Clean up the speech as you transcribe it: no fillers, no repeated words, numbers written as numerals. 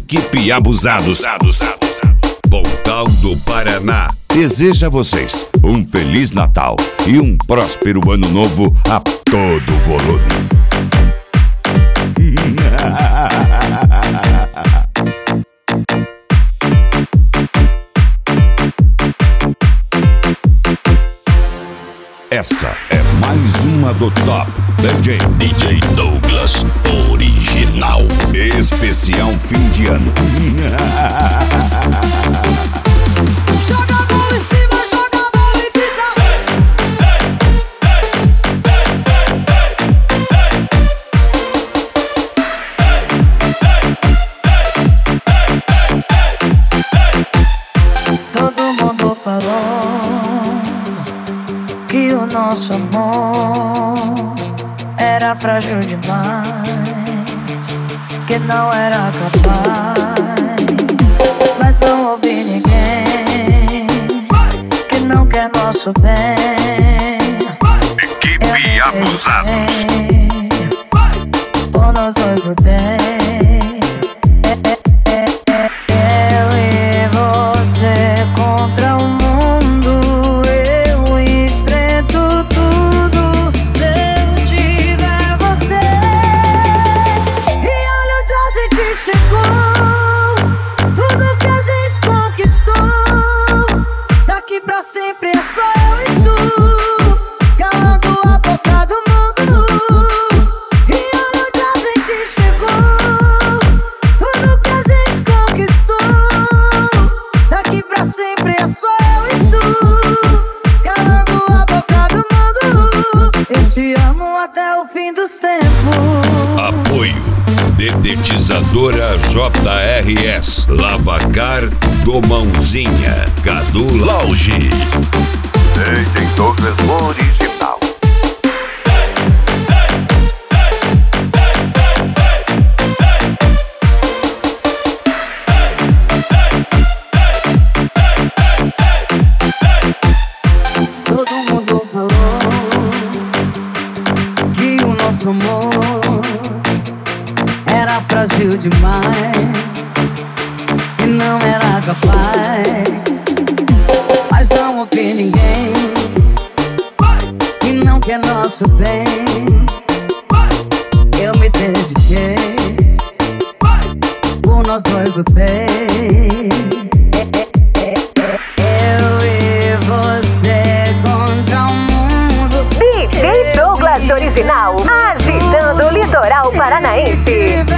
Equipe Abusados. Pontal do Paraná deseja a vocês um Feliz Natal e um próspero Ano Novo a todo volume. Essa é mais uma do Top DJ Douglas Original. Especial fim de ano. Joga a bola em cima, joga a bola em cima. Todo mundo falou que o nosso amor era frágil demais, que não era capaz, mas não ouvi ninguém que não quer nosso bem. Equipe Abusados. Por nós dois lutei, eu e você contra o mundo. Eu enfrento tudo se eu tiver você. E olha onde a gente chegou, tudo que a gente conquistou. Daqui pra sempre é só eu e tu, calando a boca do mundo. E olha onde a gente chegou, tudo que a gente conquistou. Daqui pra sempre é só eu e tu, calando a boca do mundo. Eu te amo até o fim dos tempos. Apoio Dedetizadora JRS, Lavacar do Mãozinha, Cadu Lauge. DJ Douglas Original. Todo mundo falou que o nosso amor era frágil demais e não era capaz, mas não ouvi ninguém que não quer nosso bem. Eu me dediquei, por nós dois lutei. Eu e você contra o mundo. DJ Douglas Original, agitando o litoral paranaense.